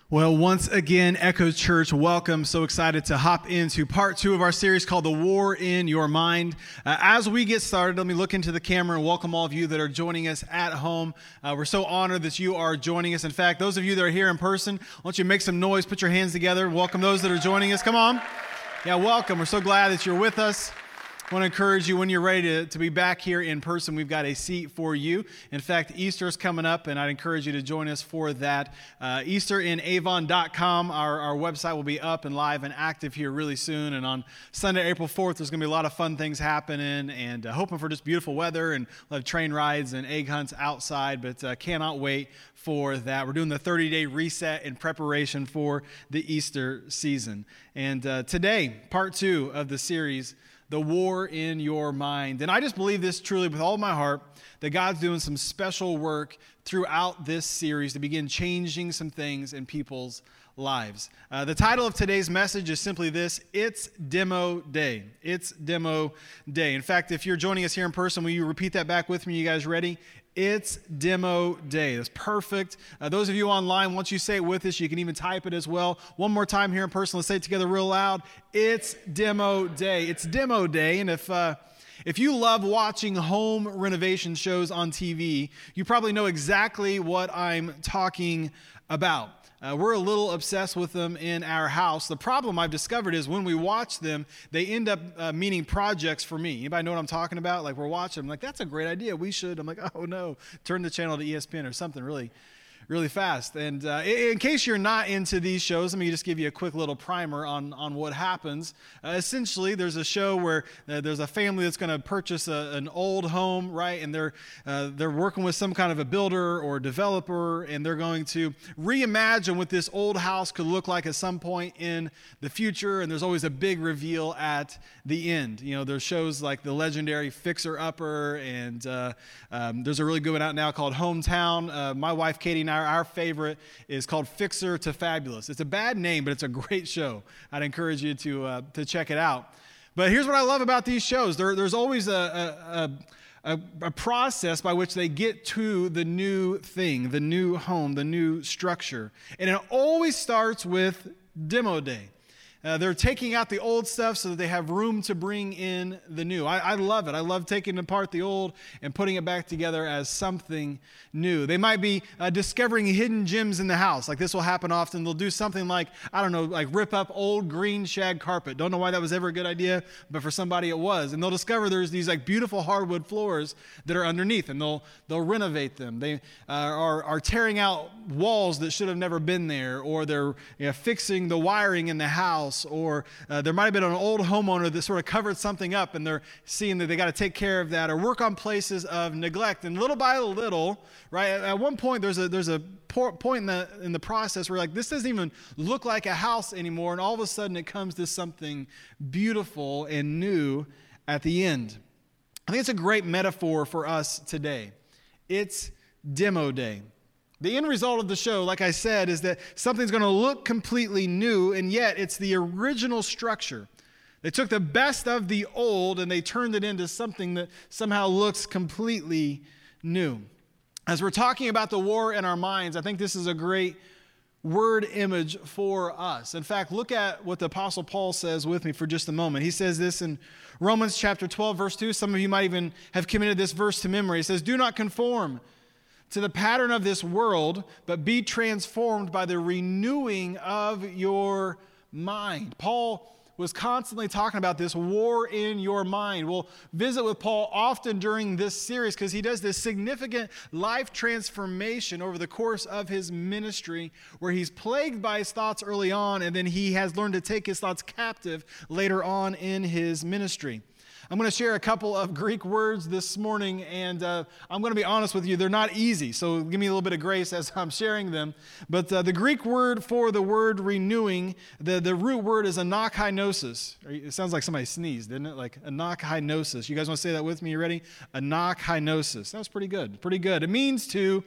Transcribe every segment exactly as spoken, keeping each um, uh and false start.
Well, once again, Echo Church, welcome. So excited to hop into part two of our series called The War in Your Mind. Uh, as we get started, let me look into the camera and welcome all of you that are joining us at home. Uh, we're so honored that you are joining us. In fact, those of you that are here in person, why don't you make some noise, put your hands together, welcome those that are joining us. Come on. Yeah, welcome. We're so glad that you're with us. I want to encourage you when you're ready to, to be back here in person, we've got a seat for you. In fact, Easter's coming up, and I'd encourage you to join us for that. Uh, Easter in Avon dot com, our, our website will be up and live and active here really soon. And on Sunday, April fourth, there's going to be a lot of fun things happening, and uh, hoping for just beautiful weather, and we'll have train rides and egg hunts outside, but uh, cannot wait for that. We're doing the thirty-day reset in preparation for the Easter season. And uh, today, part two of the series, The War in Your Mind. And I just believe this truly with all of my heart, that God's doing some special work throughout this series to begin changing some things in people's lives. Uh, the title of today's message is simply this: It's Demo Day. It's Demo Day. In fact, if you're joining us here in person, will you repeat that back with me? You guys ready? It's Demo Day. That's perfect. Uh, those of you online, once you say it with us, you can even type it as well. One more time here in person. Let's say it together real loud. It's Demo Day. It's Demo Day. And if uh, if you love watching home renovation shows on T V, you probably know exactly what I'm talking about. Uh, we're a little obsessed with them in our house. The problem I've discovered is when we watch them, they end up uh, meaning projects for me. Anybody know what I'm talking about? Like we're watching, I'm like, that's a great idea. We should. I'm like, oh no, turn the channel to E S P N or something really, really fast. And uh, in, in case you're not into these shows, let me just give you a quick little primer on, on what happens. Uh, essentially, there's a show where uh, there's a family that's going to purchase a, an old home, right? And they're uh, they're working with some kind of a builder or developer, and they're going to reimagine what this old house could look like at some point in the future. And there's always a big reveal at the end. You know, there's shows like the legendary Fixer Upper, and uh, um, there's a really good one out now called Hometown. Uh, my wife Katie and I, our favorite is called Fixer to Fabulous. It's a bad name, but it's a great show. I'd encourage you to uh, to check it out. But here's what I love about these shows. There, there's always a, a, a, a process by which they get to the new thing, the new home, the new structure. And it always starts with Demo Day. Uh, they're taking out the old stuff so that they have room to bring in the new. I, I love it. I love taking apart the old and putting it back together as something new. They might be uh, discovering hidden gems in the house. Like this will happen often. They'll do something like, I don't know, like rip up old green shag carpet. Don't know why that was ever a good idea, but for somebody it was. And they'll discover there's these like beautiful hardwood floors that are underneath, and they'll they'll renovate them. They uh, are, are tearing out walls that should have never been there, or they're you know, fixing the wiring in the house. Or uh, there might have been an old homeowner that sort of covered something up, and they're seeing that they got to take care of that or work on places of neglect. And little by little, right, at, at one point there's a there's a point in the in the process where like this doesn't even look like a house anymore, and all of a sudden it comes to something beautiful and new at the end. I think it's a great metaphor for us today. It's Demo Day. The end result of the show, like I said, is that something's going to look completely new, and yet it's the original structure. They took the best of the old and they turned it into something that somehow looks completely new. As we're talking about the war in our minds, I think this is a great word image for us. In fact, look at what the Apostle Paul says with me for just a moment. He says this in Romans chapter twelve, verse two. Some of you might even have committed this verse to memory. It says, "Do not conform to the pattern of this world, but be transformed by the renewing of your mind." Paul was constantly talking about this war in your mind. We'll visit with Paul often during this series because he does this significant life transformation over the course of his ministry where he's plagued by his thoughts early on, and then he has learned to take his thoughts captive later on in his ministry. I'm going to share a couple of Greek words this morning, and uh, I'm going to be honest with you, they're not easy, so give me a little bit of grace as I'm sharing them. But uh, the Greek word for the word renewing, the, the root word is anakhainosis. It sounds like somebody sneezed, didn't it? Like anakhainosis. You guys want to say that with me? You ready? Anakhainosis. That was pretty good. Pretty good. It means to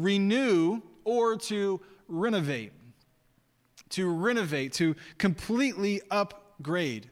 renew or to renovate. To renovate, to completely upgrade.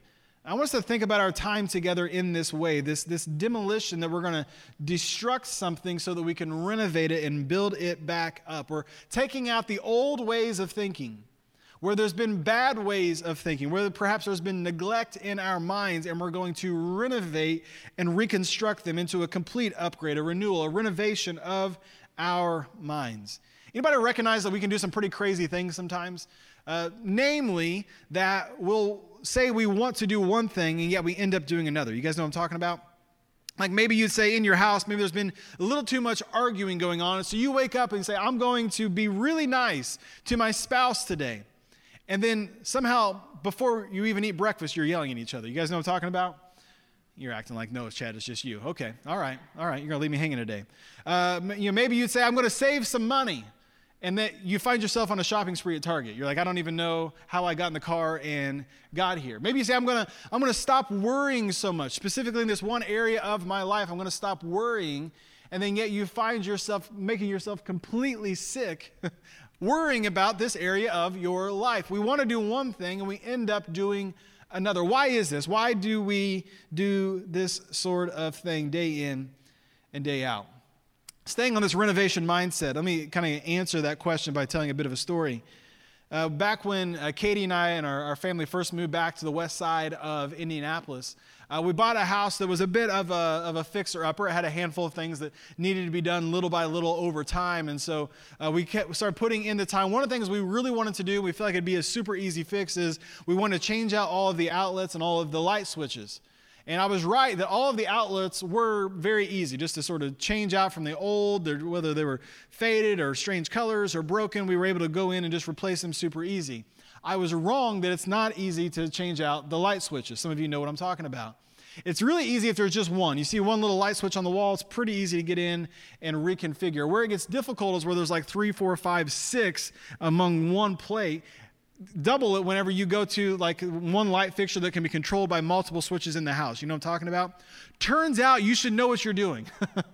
I want us to think about our time together in this way, this, this demolition that we're going to destruct something so that we can renovate it and build it back up. We're taking out the old ways of thinking, where there's been bad ways of thinking, where perhaps there's been neglect in our minds, and we're going to renovate and reconstruct them into a complete upgrade, a renewal, a renovation of our minds. Anybody recognize that we can do some pretty crazy things sometimes? Uh, namely, that we'll say we want to do one thing, and yet we end up doing another. You guys know what I'm talking about? Like maybe you'd say in your house, maybe there's been a little too much arguing going on, so you wake up and say, I'm going to be really nice to my spouse today. And then somehow, before you even eat breakfast, you're yelling at each other. You guys know what I'm talking about? You're acting like, no, Chad, it's just you. Okay, all right, all right, you're going to leave me hanging today. Uh, you know, maybe you'd say, I'm going to save some money. And that you find yourself on a shopping spree at Target. You're like, I don't even know how I got in the car and got here. Maybe you say, I'm going to I'm going to stop worrying so much. Specifically in this one area of my life, I'm going to stop worrying. And then yet you find yourself making yourself completely sick worrying about this area of your life. We want to do one thing and we end up doing another. Why is this? Why do we do this sort of thing day in and day out? Staying on this renovation mindset, let me kind of answer that question by telling a bit of a story. Uh, back when uh, Katie and I and our, our family first moved back to the west side of Indianapolis, uh, we bought a house that was a bit of a, of a fixer-upper. It had a handful of things that needed to be done little by little over time, and so uh, we kept, we started putting in the time. One of the things we really wanted to do, we felt like it'd be a super easy fix, is we wanted to change out all of the outlets and all of the light switches. And I was right that all of the outlets were very easy, just to sort of change out from the old, whether they were faded or strange colors or broken, we were able to go in and just replace them super easy. I was wrong that it's not easy to change out the light switches. Some of you know what I'm talking about. It's really easy if there's just one. You see one little light switch on the wall, it's pretty easy to get in and reconfigure. Where it gets difficult is where there's like three, four, five, six among one plate. Double it whenever you go to like one light fixture that can be controlled by multiple switches in the house. You know what I'm talking about? Turns out you should know what you're doing.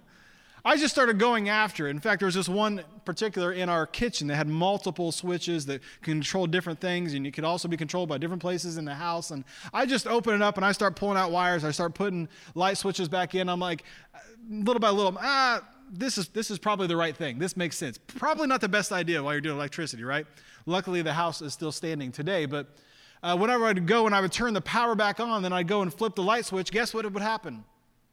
I just started going after it. In fact, there was this one particular in our kitchen that had multiple switches that control different things, and it could also be controlled by different places in the house. And I just open it up and I start pulling out wires. I start putting light switches back in. I'm like, little by little, ah, this is this is probably the right thing. This makes sense. Probably not the best idea while you're doing electricity, right? Luckily, the house is still standing today. But uh, whenever I'd go and I would turn the power back on, then I'd go and flip the light switch, guess what would happen?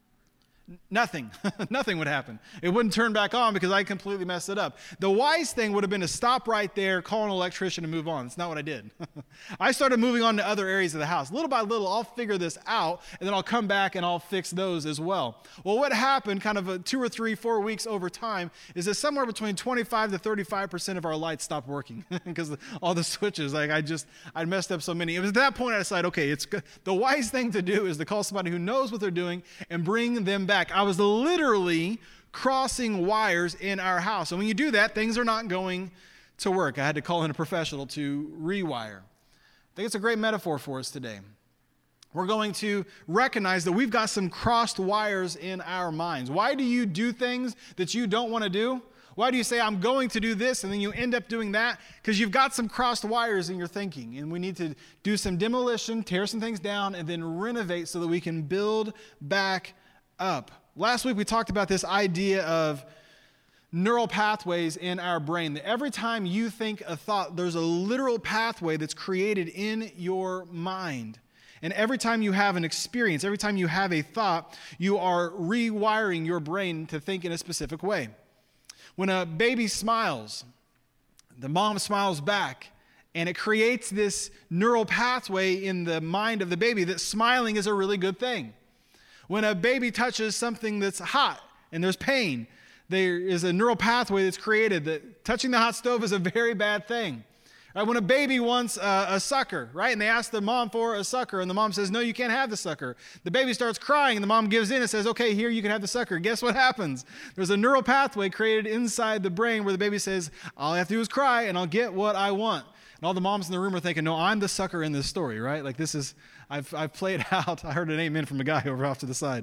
Nothing. Nothing would happen. It wouldn't turn back on because I completely messed it up. The wise thing would have been to stop right there, call an electrician, and move on. That's not what I did. I started moving on to other areas of the house. Little by little, I'll figure this out, and then I'll come back and I'll fix those as well. Well, what happened kind of a two or three, four weeks over time is that somewhere between twenty-five to thirty-five percent of our lights stopped working because all the switches, like I just, I messed up so many. It was at that point I decided, okay, it's the wise thing to do is to call somebody who knows what they're doing and bring them back. I was literally crossing wires in our house. And when you do that, things are not going to work. I had to call in a professional to rewire. I think it's a great metaphor for us today. We're going to recognize that we've got some crossed wires in our minds. Why do you do things that you don't want to do? Why do you say, I'm going to do this, and then you end up doing that? Because you've got some crossed wires in your thinking, and we need to do some demolition, tear some things down, and then renovate so that we can build back up. Last week we talked about this idea of neural pathways in our brain, that every time you think a thought, there's a literal pathway that's created in your mind. And every time you have an experience, every time you have a thought, you are rewiring your brain to think in a specific way. When a baby smiles, the mom smiles back, and it creates this neural pathway in the mind of the baby that smiling is a really good thing. When a baby touches something that's hot and there's pain, there is a neural pathway that's created that touching the hot stove is a very bad thing. Right? When a baby wants a, a sucker, right, and they ask the mom for a sucker, and the mom says, no, you can't have the sucker. The baby starts crying, and the mom gives in and says, okay, here, you can have the sucker. Guess what happens? There's a neural pathway created inside the brain where the baby says, all I have to do is cry, and I'll get what I want. And all the moms in the room are thinking, no, I'm the sucker in this story, right? Like this is, I've I've played out. I heard an amen from a guy over off to the side.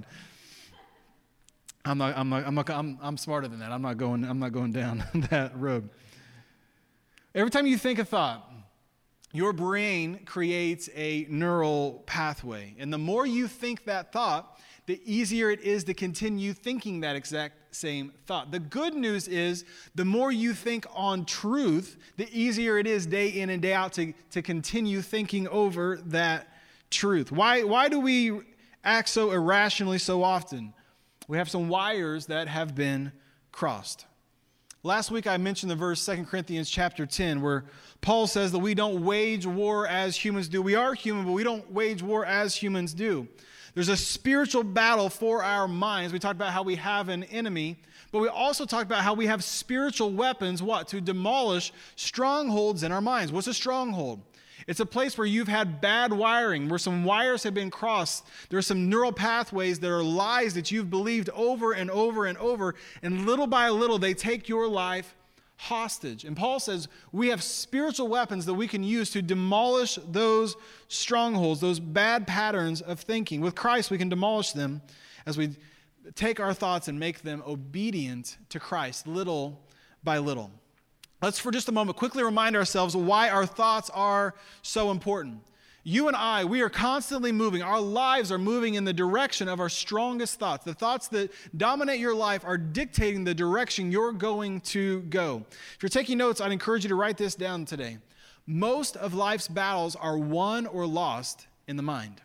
I'm not, I'm not, I'm not, I'm, I'm smarter than that. I'm not going, I'm not going down that road. Every time you think a thought, your brain creates a neural pathway. And the more you think that thought, the easier it is to continue thinking that exact same thought. The good news is the more you think on truth, the easier it is day in and day out to, to continue thinking over that truth. Why, why do we act so irrationally so often? We have some wires that have been crossed. Last week I mentioned the verse Second Corinthians chapter ten where Paul says that we don't wage war as humans do. We are human, but we don't wage war as humans do. There's a spiritual battle for our minds. We talked about how we have an enemy, but we also talked about how we have spiritual weapons, what? To demolish strongholds in our minds. What's a stronghold? It's a place where you've had bad wiring, where some wires have been crossed. There are some neural pathways that are lies that you've believed over and over and over, and little by little, they take your life hostage. And Paul says we have spiritual weapons that we can use to demolish those strongholds, those bad patterns of thinking. With Christ, we can demolish them as we take our thoughts and make them obedient to Christ, little by little. Let's, for just a moment, quickly remind ourselves why our thoughts are so important. You and I, we are constantly moving. Our lives are moving in the direction of our strongest thoughts. The thoughts that dominate your life are dictating the direction you're going to go. If you're taking notes, I'd encourage you to write this down today. Most of life's battles are won or lost in the mind.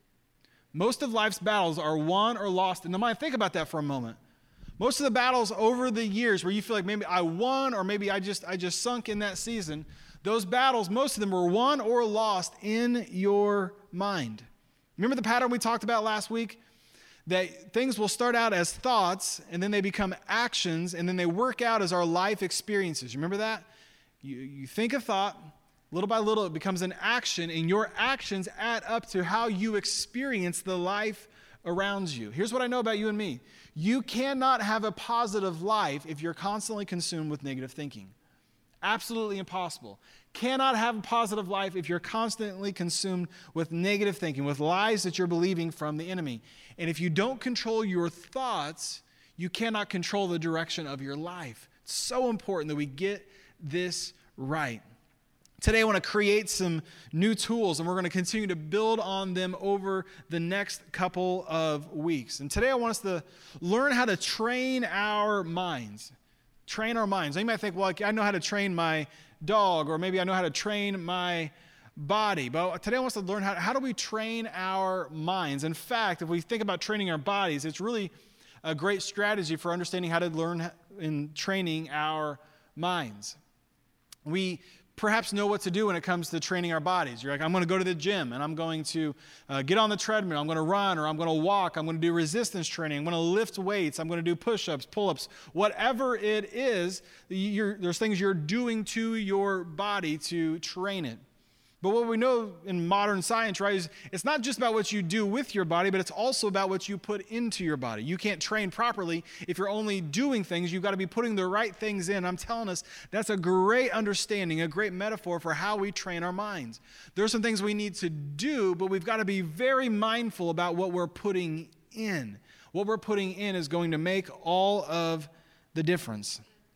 Most of life's battles are won or lost in the mind. Think about that for a moment. Most of the battles over the years where you feel like maybe I won or maybe I just I just sunk in that season, those battles, most of them were won or lost in your mind. Remember the pattern we talked about last week? That things will start out as thoughts and then they become actions and then they work out as our life experiences. Remember that? You, you think a thought, little by little it becomes an action, and your actions add up to how you experience the life around you. Here's what I know about you and me. You cannot have a positive life if you're constantly consumed with negative thinking. Absolutely impossible. Cannot have a positive life if you're constantly consumed with negative thinking, with lies that you're believing from the enemy. And if you don't control your thoughts, you cannot control the direction of your life. It's so important that we get this right. Today, I want to create some new tools, and we're going to continue to build on them over the next couple of weeks. And today, I want us to learn how to train our minds. Train our minds. You might think, well, I know how to train my dog, or maybe I know how to train my body. But today, I want us to learn how, how do we train our minds. In fact, if we think about training our bodies, it's really a great strategy for understanding how to learn in training our minds. We perhaps know what to do when it comes to training our bodies. You're like, I'm going to go to the gym and I'm going to uh, get on the treadmill. I'm going to run, or I'm going to walk. I'm going to do resistance training. I'm going to lift weights. I'm going to do push-ups, pull-ups. Whatever it is, you're, there's things you're doing to your body to train it. But what we know in modern science, right, is it's not just about what you do with your body, but it's also about what you put into your body. You can't train properly if you're only doing things. You've got to be putting the right things in. I'm telling us that's a great understanding, a great metaphor for how we train our minds. There are some things we need to do, but we've got to be very mindful about what we're putting in. What we're putting in is going to make all of the difference.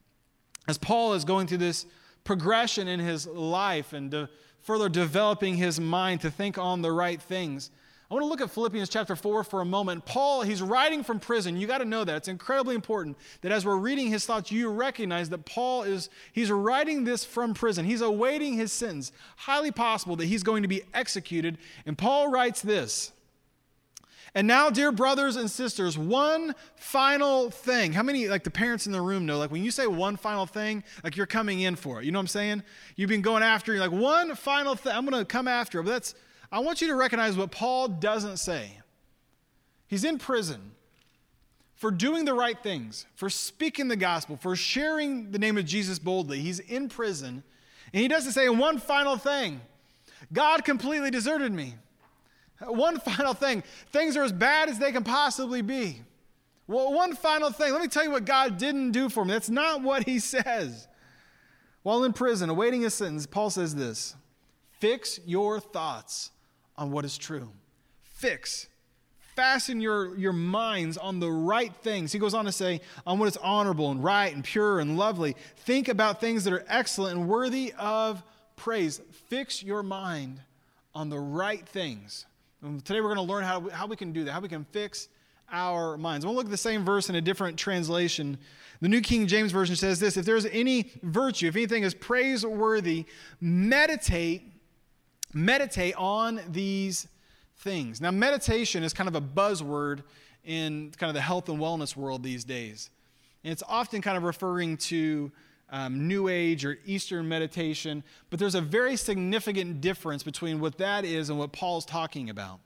As Paul is going through this progression in his life and de- further developing his mind to think on the right things, I want to look at Philippians chapter four for a moment. Paul, he's writing from prison. You got to know that. It's incredibly important that as we're reading his thoughts, you recognize that Paul is, he's writing this from prison. He's awaiting his sentence. Highly possible that he's going to be executed. And Paul writes this. And now, dear brothers and sisters, one final thing. How many, like the parents in the room know, like when you say one final thing, like you're coming in for it. You know what I'm saying? You've been going after, you're like, one final thing, I'm going to come after it. But that's, I want you to recognize what Paul doesn't say. He's in prison for doing the right things, for speaking the gospel, for sharing the name of Jesus boldly. He's in prison, and he doesn't say one final thing. God completely deserted me. One final thing. Things are as bad as they can possibly be. Well, one final thing. Let me tell you what God didn't do for me. That's not what he says. While in prison, awaiting his sentence, Paul says this: fix your thoughts on what is true. Fix. Fasten your, your minds on the right things. He goes on to say, on what is honorable and right and pure and lovely. Think about things that are excellent and worthy of praise. Fix your mind on the right things. And today we're going to learn how we, how we can do that, how we can fix our minds. We'll look at the same verse in a different translation. The New King James Version says this: if there's any virtue, if anything is praiseworthy, meditate, meditate on these things. Now, meditation is kind of a buzzword in kind of the health and wellness world these days. And it's often kind of referring to um, New Age or Eastern meditation, but there's a very significant difference between what that is and what Paul's talking about.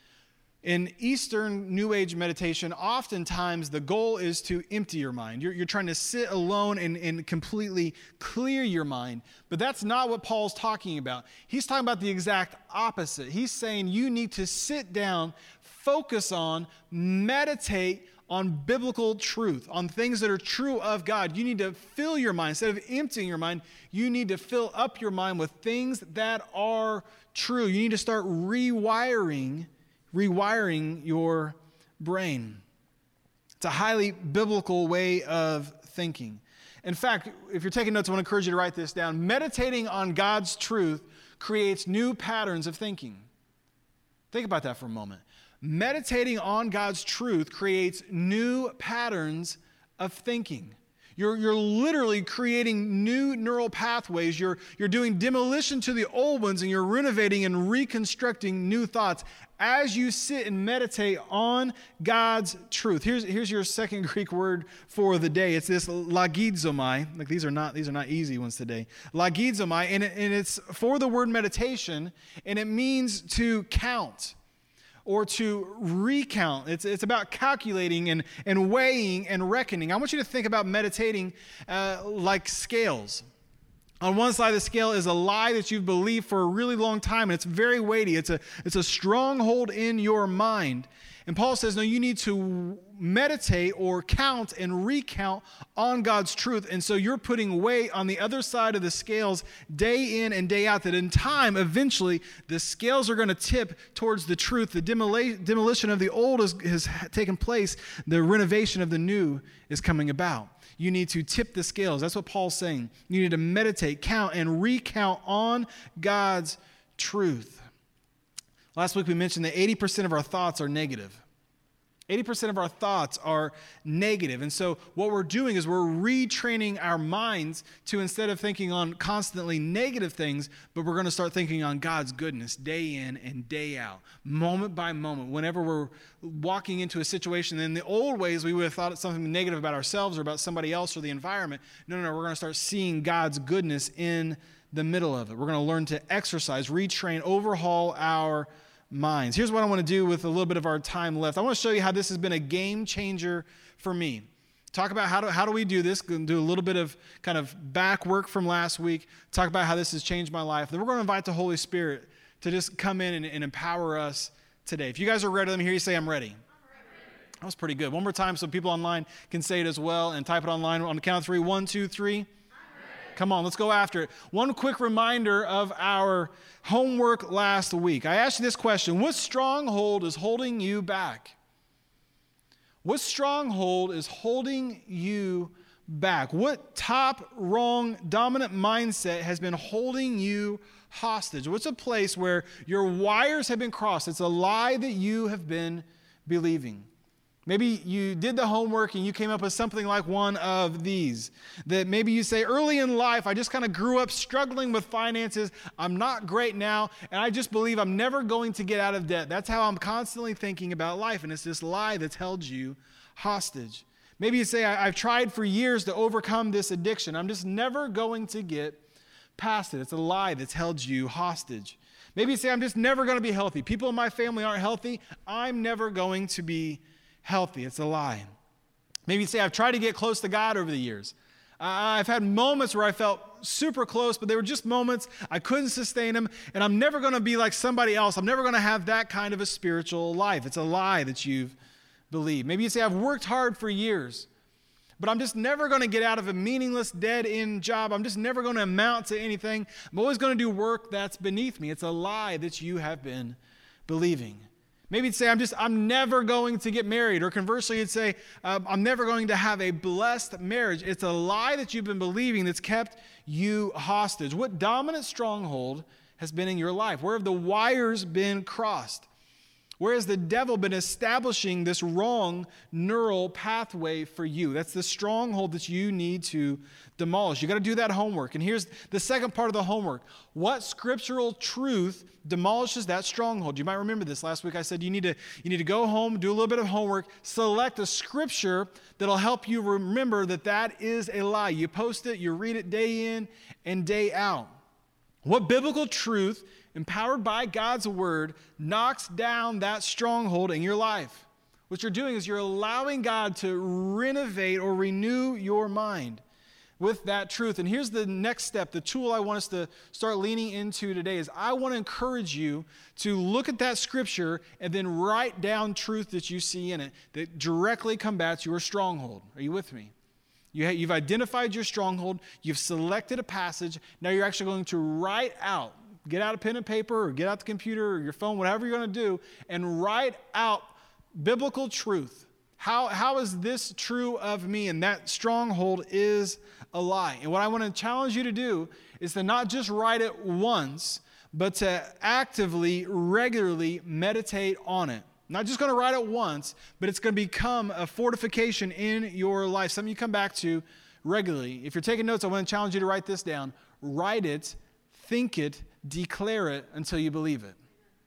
In Eastern New Age meditation, oftentimes the goal is to empty your mind. You're, you're trying to sit alone and, and completely clear your mind. But that's not what Paul's talking about. He's talking about the exact opposite. He's saying you need to sit down, focus on, meditate on biblical truth, on things that are true of God. You need to fill your mind. Instead of emptying your mind, you need to fill up your mind with things that are true. You need to start rewiring rewiring your brain. It's a highly biblical way of thinking. In fact, if you're taking notes, I want to encourage you to write this down. Meditating on God's truth creates new patterns of thinking. Think about that for a moment. Meditating on God's truth creates new patterns of thinking. You're, you're literally creating new neural pathways. You're, you're doing demolition to the old ones, and you're renovating and reconstructing new thoughts as you sit and meditate on God's truth. Here's, here's your second Greek word for the day. It's this logizomai. Like these are not, these are not easy ones today. Logizomai, and, it, and it's for the word meditation, and it means to count or to recount. It's, it's about calculating and, and weighing and reckoning. I want you to think about meditating uh, like scales. On one side of the scale is a lie that you've believed for a really long time, and it's very weighty. It's a, it's a stronghold in your mind. And Paul says, no, you need to meditate or count and recount on God's truth. And so you're putting weight on the other side of the scales day in and day out, that in time, eventually, the scales are going to tip towards the truth. The demola- demolition of the old is, has taken place. The renovation of the new is coming about. You need to tip the scales. That's what Paul's saying. You need to meditate, count, and recount on God's truth. Last week we mentioned that eighty percent of our thoughts are negative. eighty percent of our thoughts are negative. And so what we're doing is we're retraining our minds to, instead of thinking on constantly negative things, but we're going to start thinking on God's goodness day in and day out, moment by moment. Whenever we're walking into a situation, in the old ways we would have thought something negative about ourselves or about somebody else or the environment. No, no, no, we're going to start seeing God's goodness in the middle of it. We're going to learn to exercise, retrain, overhaul our minds. Here's what I want to do with a little bit of our time left. I want to show you how this has been a game changer for me. Talk about how do, how do we do this, do a little bit of kind of back work from last week, talk about how this has changed my life. Then we're going to invite the Holy Spirit to just come in and, and empower us today. If you guys are ready, let me hear you say, I'm ready. I'm ready. That was pretty good. One more time so people online can say it as well, and type it online on the count of three. One, two, three. Come on, let's go after it. One quick reminder of our homework last week. I asked you this question: what stronghold is holding you back? What stronghold is holding you back? What top, wrong, dominant mindset has been holding you hostage? What's a place where your wires have been crossed? It's a lie that you have been believing. Maybe you did the homework and you came up with something like one of these. That maybe you say, early in life, I just kind of grew up struggling with finances. I'm not great now, and I just believe I'm never going to get out of debt. That's how I'm constantly thinking about life, and it's this lie that's held you hostage. Maybe you say, I've tried for years to overcome this addiction. I'm just never going to get past it. It's a lie that's held you hostage. Maybe you say, I'm just never going to be healthy. People in my family aren't healthy. I'm never going to be healthy. It's a lie. Maybe you say, I've tried to get close to God over the years. Uh, I've had moments where I felt super close, but they were just moments. I couldn't sustain them, and I'm never going to be like somebody else. I'm never going to have that kind of a spiritual life. It's a lie that you've believed. Maybe you say, I've worked hard for years, but I'm just never going to get out of a meaningless, dead-end job. I'm just never going to amount to anything. I'm always going to do work that's beneath me. It's a lie that you have been believing. Maybe you'd say, I'm just, I'm never going to get married. Or conversely, you'd say, um, I'm never going to have a blessed marriage. It's a lie that you've been believing that's kept you hostage. What dominant stronghold has been in your life? Where have the wires been crossed? Where has the devil been establishing this wrong neural pathway for you? That's the stronghold that you need to demolish. You got to do that homework. And here's the second part of the homework. What scriptural truth demolishes that stronghold? You might remember this. Last week I said you need to, you need to go home, do a little bit of homework, select a scripture that'll help you remember that that is a lie. You post it, you read it day in and day out. What biblical truth, empowered by God's word, knocks down that stronghold in your life? What you're doing is you're allowing God to renovate or renew your mind with that truth. And here's the next step, the tool I want us to start leaning into today is I want to encourage you to look at that scripture and then write down truth that you see in it that directly combats your stronghold. Are you with me? You ha- you've identified your stronghold. You've selected a passage. Now you're actually going to write out, get out a pen and paper or get out the computer or your phone, whatever you're going to do, and write out biblical truth. How, how is this true of me? And that stronghold is a lie. And what I want to challenge you to do is to not just write it once, but to actively, regularly meditate on it. Not just going to write it once, but it's going to become a fortification in your life, something you come back to regularly. If you're taking notes, I want to challenge you to write this down. Write it, think it, declare it until you believe it.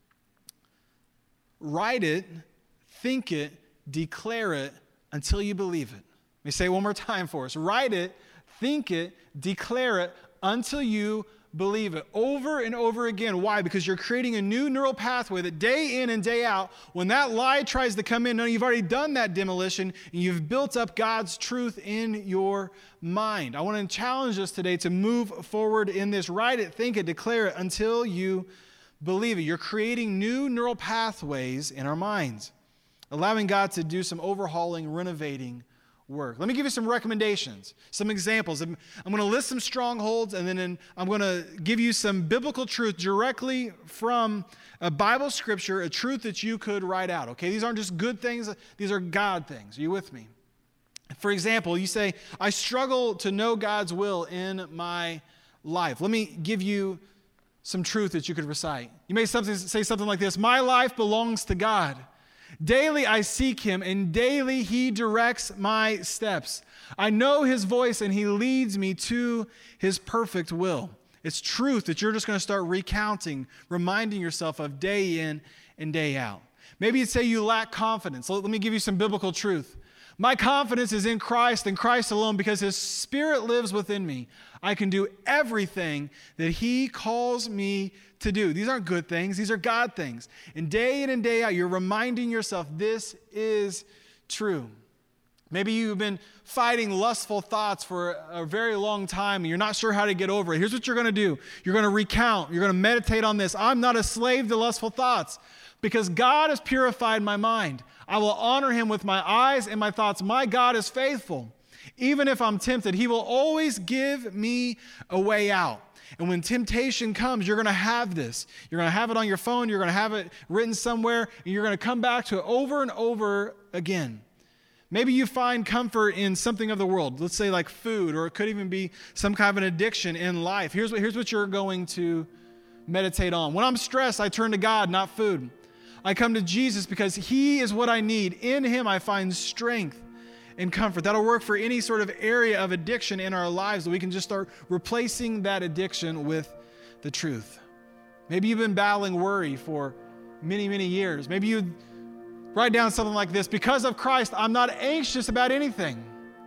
Write it, think it, declare it until you believe it. Let me say it one more time for us. Write it, think it, declare it until you believe it. Over and over again. Why? Because you're creating a new neural pathway that day in and day out, when that lie tries to come in, no, you've already done that demolition and you've built up God's truth in your mind. I want to challenge us today to move forward in this. Write it, think it, declare it until you believe it. You're creating new neural pathways in our minds, allowing God to do some overhauling, renovating work. Let me give you some recommendations, some examples. I'm, I'm going to list some strongholds, and then in, I'm going to give you some biblical truth directly from a Bible scripture, a truth that you could write out. Okay, these aren't just good things. These are God things. Are you with me? For example, you say, I struggle to know God's will in my life. Let me give you some truth that you could recite. You may something, say something like this: my life belongs to God. Daily I seek him, and daily he directs my steps. I know his voice, and he leads me to his perfect will. It's truth that you're just going to start recounting, reminding yourself of day in and day out. Maybe you'd say you lack confidence. Let me give you some biblical truth. My confidence is in Christ and Christ alone, because his Spirit lives within me. I can do everything that he calls me to do. These aren't good things. These are God things. And day in and day out, you're reminding yourself this is true. Maybe you've been fighting lustful thoughts for a very long time and you're not sure how to get over it. Here's what you're going to do. You're going to recount. You're going to meditate on this. I'm not a slave to lustful thoughts because God has purified my mind. I will honor him with my eyes and my thoughts. My God is faithful. Even if I'm tempted, he will always give me a way out. And when temptation comes, you're going to have this. You're going to have it on your phone. You're going to have it written somewhere. And you're going to come back to it over and over again. Maybe you find comfort in something of the world. Let's say like food, or it could even be some kind of an addiction in life. Here's what, here's what you're going to meditate on. When I'm stressed, I turn to God, not food. I come to Jesus because he is what I need. In him, I find strength and comfort. That'll work for any sort of area of addiction in our lives, that we can just start replacing that addiction with the truth. Maybe you've been battling worry for many, many years. Maybe you write down something like this: because of Christ, I'm not anxious about anything.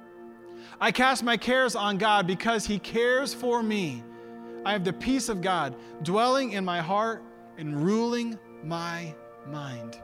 I cast my cares on God because he cares for me. I have the peace of God dwelling in my heart and ruling my mind.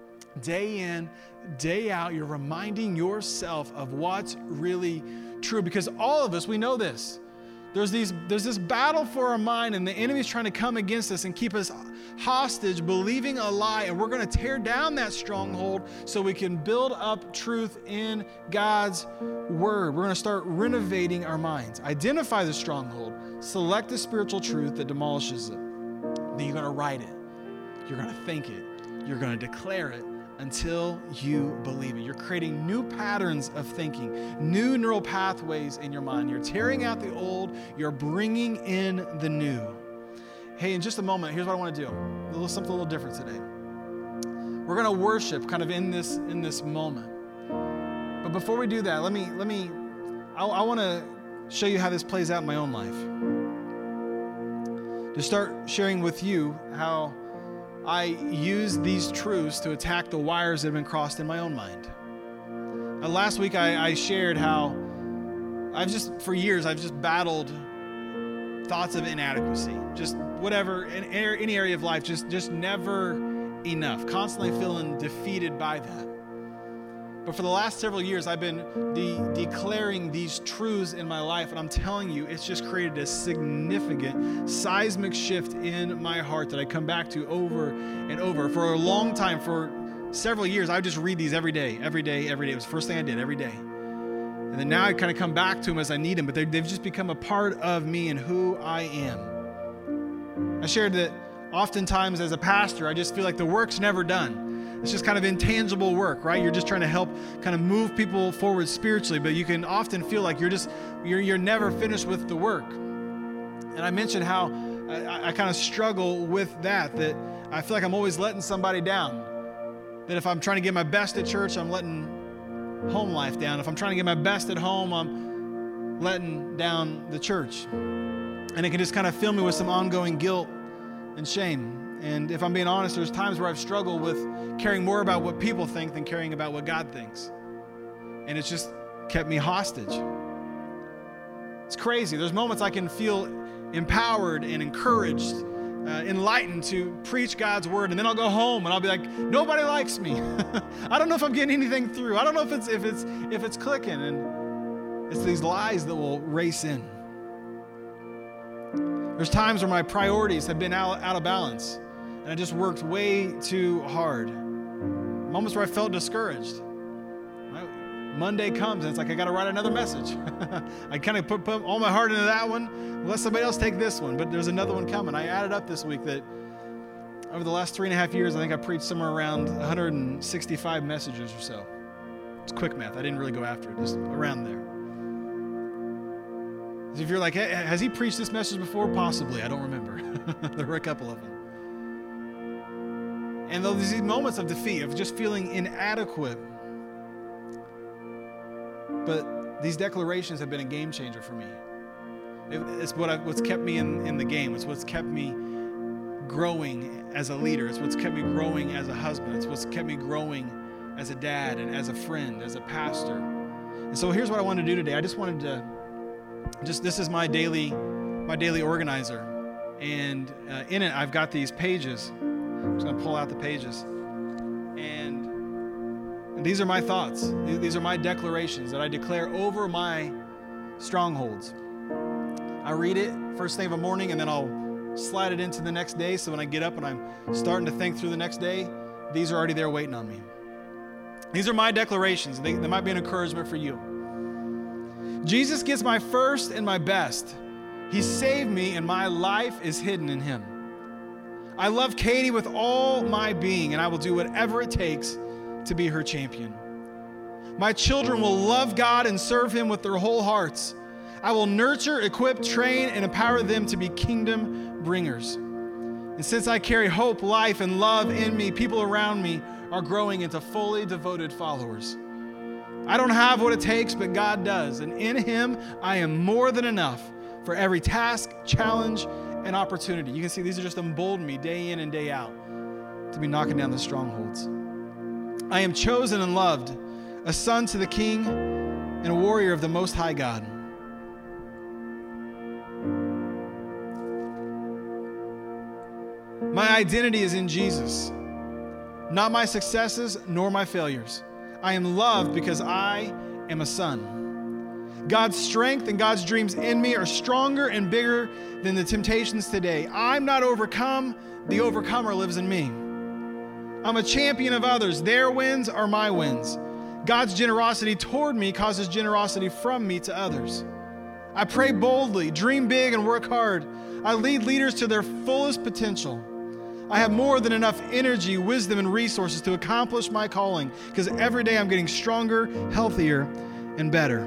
Day in, day out, you're reminding yourself of what's really true, because all of us, we know this. There's these, there's this battle for our mind, and the enemy's trying to come against us and keep us hostage, believing a lie, and we're going to tear down that stronghold so we can build up truth in God's word. We're going to start renovating our minds. Identify the stronghold, select the spiritual truth that demolishes it. Then you're going to write it. You're going to think it. you're going to declare it until you believe it. You're creating new patterns of thinking, new neural pathways in your mind. You're tearing out the old, you're bringing in the new. Hey, in just a moment, here's what I want to do. A little something a little different today. We're going to worship kind of in this in this moment. But before we do that, let me let me I, I want to show you how this plays out in my own life. To start sharing with you how I use these truths to attack the wires that have been crossed in my own mind. Uh, last week I, I shared how I've just, for years, I've just battled thoughts of inadequacy. Just whatever, in any area of life, just, just never enough. Constantly feeling defeated by that. But for the last several years, I've been de- declaring these truths in my life, and I'm telling you, it's just created a significant seismic shift in my heart that I come back to over and over. For a long time, for several years, I would just read these every day, every day, every day. It was the first thing I did, every day. And then now I kind of come back to them as I need them, but they've just become a part of me and who I am. I shared that oftentimes as a pastor, I just feel like the work's never done. It's just kind of intangible work, right? You're just trying to help kind of move people forward spiritually, but you can often feel like you're just, you're, you're never finished with the work. And I mentioned how I, I kind of struggle with that, that I feel like I'm always letting somebody down. That if I'm trying to give my best at church, I'm letting home life down. If I'm trying to give my best at home, I'm letting down the church. And it can just kind of fill me with some ongoing guilt and shame. And if I'm being honest, there's times where I've struggled with caring more about what people think than caring about what God thinks. And it's just kept me hostage. It's crazy. There's moments I can feel empowered and encouraged, uh, enlightened to preach God's word. And then I'll go home and I'll be like, nobody likes me. I don't know if I'm getting anything through. I don't know if it's, if it's, if it's clicking. And it's these lies that will race in. There's times where my priorities have been out, out of balance. And I just worked way too hard. Moments where I felt discouraged. Right? Monday comes and it's like, I got to write another message. I kind of put, put all my heart into that one. Let somebody else take this one. But there's another one coming. I added up this week that over the last three and a half years, I think I preached somewhere around one hundred sixty-five messages or so. It's quick math. I didn't really go after it. Just around there. If you're like, hey, has he preached this message before? Possibly. I don't remember. There were a couple of them. And those these moments of defeat, of just feeling inadequate. But these declarations have been a game changer for me. It, it's what I, what's kept me in, in the game. It's what's kept me growing as a leader. It's what's kept me growing as a husband. It's what's kept me growing as a dad and as a friend, as a pastor. And so here's what I wanted to do today. I just wanted to, just this is my daily, my daily organizer. And uh, in it, I've got these pages. I'm just going to pull out the pages. And, and these are my thoughts. These are my declarations that I declare over my strongholds. I read it first thing of the morning, and then I'll slide it into the next day. So when I get up and I'm starting to think through the next day, these are already there waiting on me. These are my declarations. They, they might be an encouragement for you. Jesus gets my first and my best. He saved me, and my life is hidden in him. I love Katie with all my being, and I will do whatever it takes to be her champion. My children will love God and serve him with their whole hearts. I will nurture, equip, train, and empower them to be kingdom bringers. And since I carry hope, life, and love in me, people around me are growing into fully devoted followers. I don't have what it takes, but God does. And in him, I am more than enough for every task, challenge, and opportunity. You can see these are just embolden me day in and day out to be knocking down the strongholds. I am chosen and loved, a son to the King and a warrior of the Most High God. My identity is in Jesus, not my successes nor my failures. I am loved because I am a son. God's strength and God's dreams in me are stronger and bigger than the temptations today. I'm not overcome. The overcomer lives in me. I'm a champion of others. Their wins are my wins. God's generosity toward me causes generosity from me to others. I pray boldly, dream big, and work hard. I lead leaders to their fullest potential. I have more than enough energy, wisdom, and resources to accomplish my calling because every day I'm getting stronger, healthier, and better.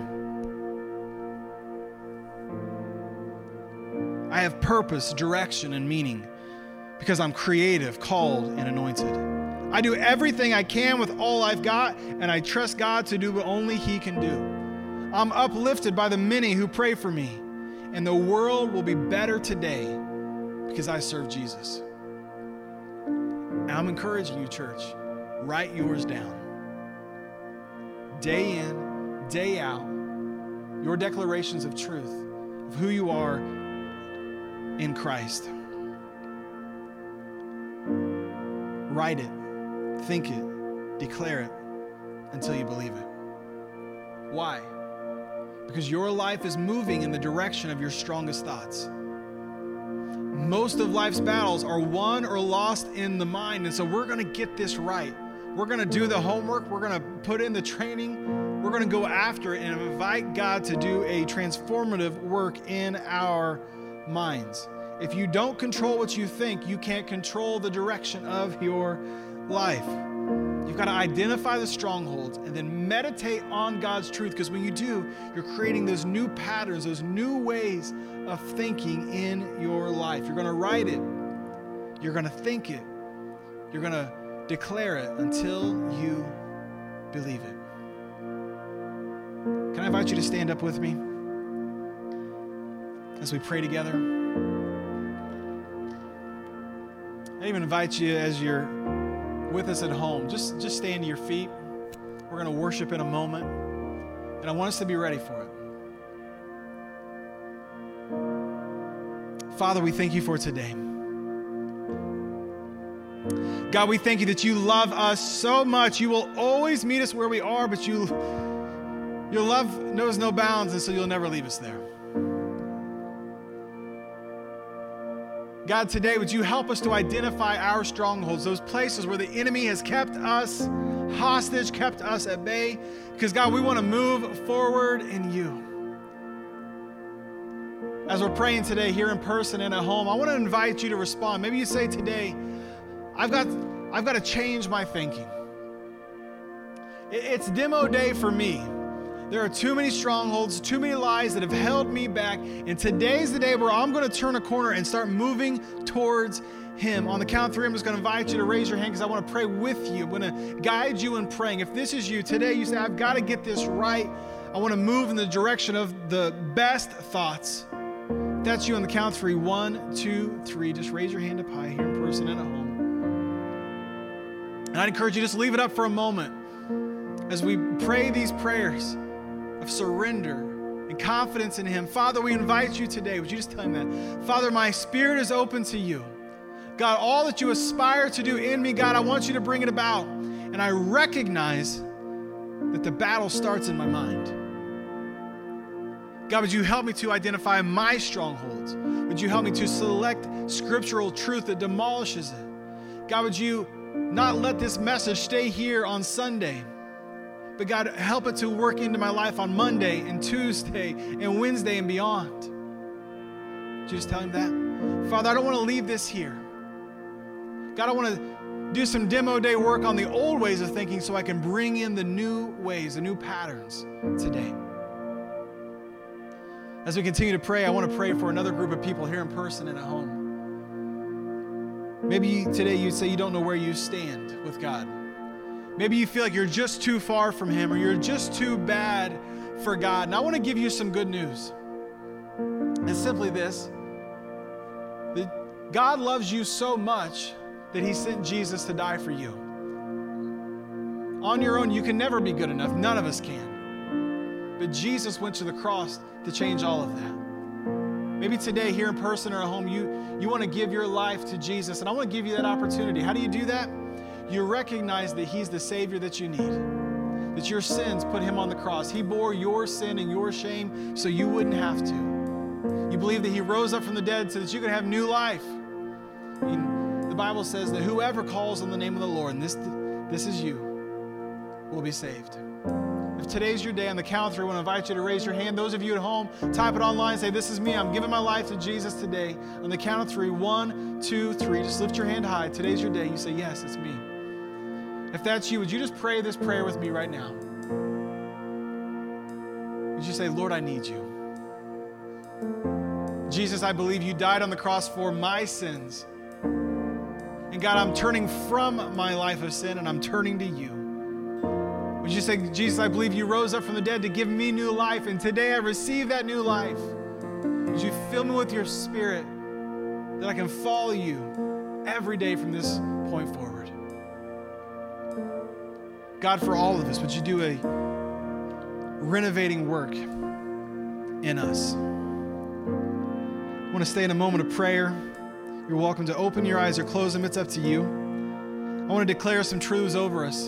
I have purpose, direction, and meaning because I'm creative, called, and anointed. I do everything I can with all I've got, and I trust God to do what only He can do. I'm uplifted by the many who pray for me, and the world will be better today because I serve Jesus. And I'm encouraging you, church, write yours down. Day in, day out, your declarations of truth, of who you are in Christ. Write it, think it, declare it until you believe it. Why? Because your life is moving in the direction of your strongest thoughts. Most of life's battles are won or lost in the mind, and so we're going to get this right. We're going to do the homework. We're going to put in the training. We're going to go after it and invite God to do a transformative work in our minds. If you don't control what you think, you can't control the direction of your life. You've got to identify the strongholds and then meditate on God's truth, because when you do, you're creating those new patterns, those new ways of thinking in your life. You're going to write it. You're going to think it. You're going to declare it until you believe it. Can I invite you to stand up with me as we pray together? I even invite you, as you're with us at home, just, just stand to your feet. We're going to worship in a moment, and I want us to be ready for it. Father, we thank you for today. God, we thank you that you love us so much. You will always meet us where we are, but you, your love knows no bounds, and so you'll never leave us there. God, today, would you help us to identify our strongholds, those places where the enemy has kept us hostage, kept us at bay, because God, we want to move forward in you. As we're praying today here in person and at home, I want to invite you to respond. Maybe you say today, I've got, I've got to change my thinking. It's demo day for me. There are too many strongholds, too many lies that have held me back. And today's the day where I'm going to turn a corner and start moving towards Him. On the count of three, I'm just going to invite you to raise your hand because I want to pray with you. I'm going to guide you in praying. If this is you today, you say, I've got to get this right. I want to move in the direction of the best thoughts. If that's you on the count of three. One, two, three. Just raise your hand up high here in person and at home. And I'd encourage you just leave it up for a moment as we pray these prayers of surrender and confidence in Him. Father, we invite you today. Would you just tell Him that? Father, my spirit is open to you. God, all that you aspire to do in me, God, I want you to bring it about. And I recognize that the battle starts in my mind. God, would you help me to identify my strongholds? Would you help me to select scriptural truth that demolishes it? God, would you not let this message stay here on Sunday, but God, help it to work into my life on Monday and Tuesday and Wednesday and beyond. Did you just tell Him that? Father, I don't want to leave this here. God, I want to do some demo day work on the old ways of thinking so I can bring in the new ways, the new patterns today. As we continue to pray, I want to pray for another group of people here in person and at home. Maybe today you say you don't know where you stand with God. Maybe you feel like you're just too far from Him or you're just too bad for God. And I want to give you some good news. It's simply this, that God loves you so much that He sent Jesus to die for you. On your own, you can never be good enough. None of us can. But Jesus went to the cross to change all of that. Maybe today, here in person or at home, you, you want to give your life to Jesus, and I want to give you that opportunity. How do you do that? You recognize that He's the Savior that you need, that your sins put Him on the cross. He bore your sin and your shame so you wouldn't have to. You believe that He rose up from the dead so that you could have new life. And the Bible says that whoever calls on the name of the Lord, and this, this is you, will be saved. If today's your day, on the count of three, I want to invite you to raise your hand. Those of you at home, type it online, say, this is me. I'm giving my life to Jesus today. On the count of three, one, two, three. Just lift your hand high. Today's your day. You say, yes, it's me. If that's you, would you just pray this prayer with me right now? Would you say, Lord, I need you. Jesus, I believe you died on the cross for my sins. And God, I'm turning from my life of sin and I'm turning to you. Would you say, Jesus, I believe you rose up from the dead to give me new life, and today I receive that new life. Would you fill me with your Spirit that I can follow you every day from this point forward? God, for all of us, would you do a renovating work in us? I want to stay in a moment of prayer. You're welcome to open your eyes or close them. It's up to you. I want to declare some truths over us.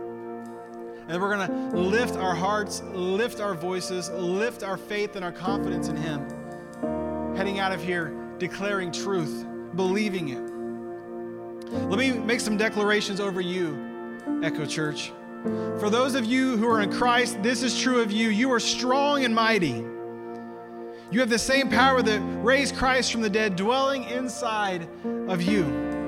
And we're going to lift our hearts, lift our voices, lift our faith and our confidence in Him. Heading out of here, declaring truth, believing it. Let me make some declarations over you, Echo Church. For those of you who are in Christ, this is true of you. You are strong and mighty. You have the same power that raised Christ from the dead dwelling inside of you.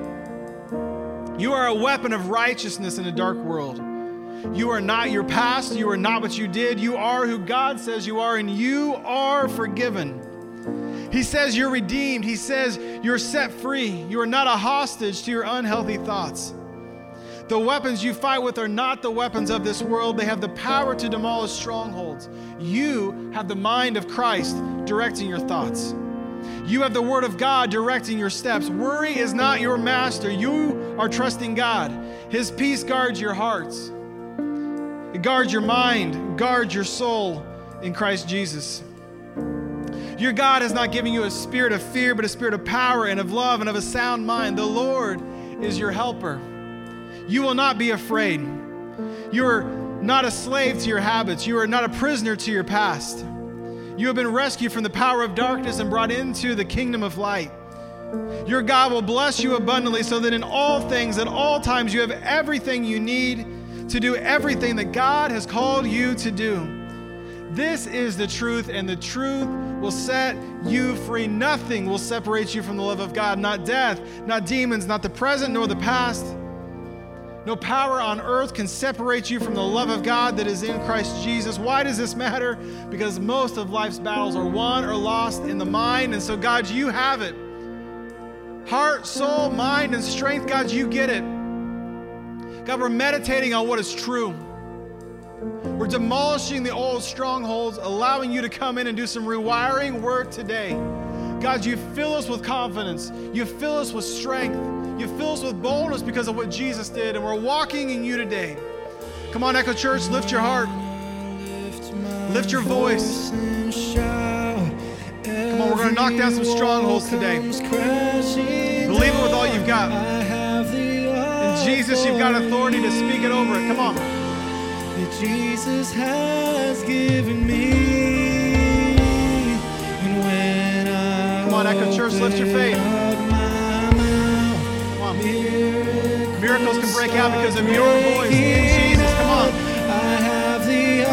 You are a weapon of righteousness in a dark world. You are not your past. You are not what you did. You are who God says you are, and you are forgiven. He says you're redeemed. He says you're set free. You are not a hostage to your unhealthy thoughts. The weapons you fight with are not the weapons of this world. They have the power to demolish strongholds. You have the mind of Christ directing your thoughts. You have the Word of God directing your steps. Worry is not your master. You are trusting God. His peace guards your hearts. It guards your mind, guards your soul in Christ Jesus. Your God has not given you a spirit of fear, but a spirit of power and of love and of a sound mind. The Lord is your helper. You will not be afraid. You are not a slave to your habits. You are not a prisoner to your past. You have been rescued from the power of darkness and brought into the kingdom of light. Your God will bless you abundantly so that in all things, at all times, you have everything you need to do everything that God has called you to do. This is the truth, and the truth will set you free. Nothing will separate you from the love of God, not death, not demons, not the present nor the past. No power on earth can separate you from the love of God that is in Christ Jesus. Why does this matter? Because most of life's battles are won or lost in the mind, and so God, you have it. Heart, soul, mind, and strength, God, you get it. God, we're meditating on what is true. We're demolishing the old strongholds, allowing you to come in and do some rewiring work today. God, you fill us with confidence. You fill us with strength. You fill us with boldness because of what Jesus did, and we're walking in you today. Come on, Echo Church, lift your heart. Lift your voice. Come on, we're going to knock down some strongholds today. Believe it with all you've got. In Jesus, you've got authority to speak it over it. Come on. That Jesus has given me. And when I Come on, Echo Church, lift your faith. Come on. Miracles can break out because of your voice. In Jesus, come on. I have the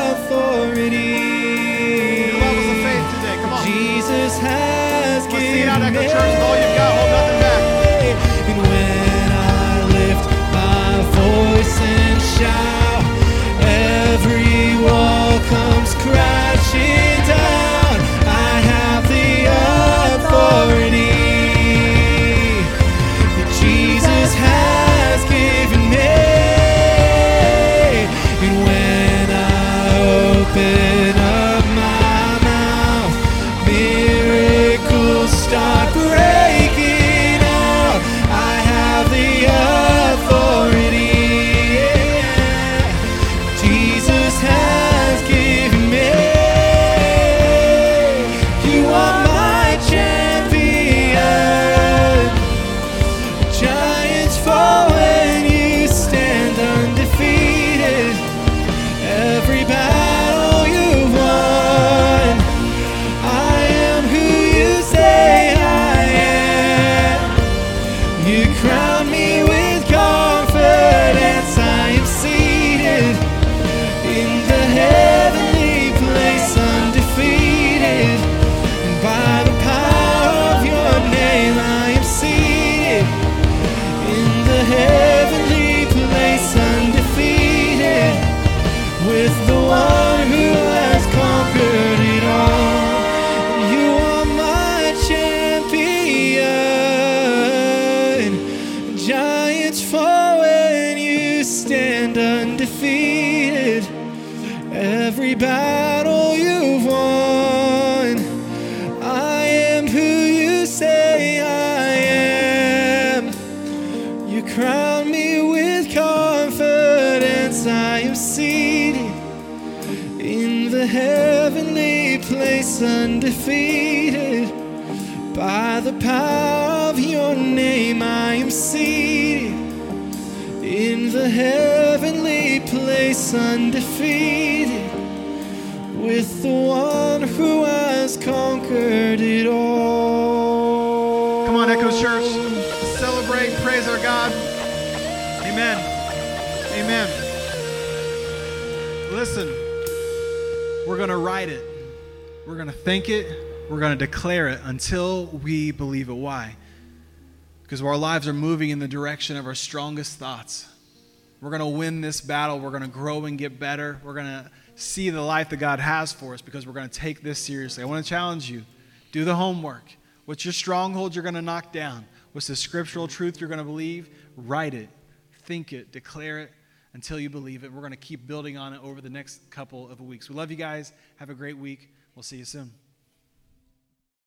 authority. New levels of faith today. Come on. Jesus has Let's given see it out, Echo me. Church. With all you've got, hold nothing back. And when I lift my voice and shout, every wall comes crashing down. I have the authority that Jesus has given me. And when I open up my mouth, miracles start breaking. every battle you've won. I am who you say I am. You crown me with confidence. I am seated in the heavenly place, undefeated. By the power of your name, I am seated in the heavenly place, undefeated, with the one who has conquered it all. Come on, Echoes Church. Celebrate, praise our God. Amen. Amen. Listen, we're going to write it. We're going to think it. We're going to declare it until we believe it. Why? Because our lives are moving in the direction of our strongest thoughts. We're going to win this battle. We're going to grow and get better. We're going to see the life that God has for us because we're going to take this seriously. I want to challenge you. Do the homework. What's your stronghold you're going to knock down? What's the scriptural truth you're going to believe? Write it. Think it. Declare it until you believe it. We're going to keep building on it over the next couple of weeks. We love you guys. Have a great week. We'll see you soon.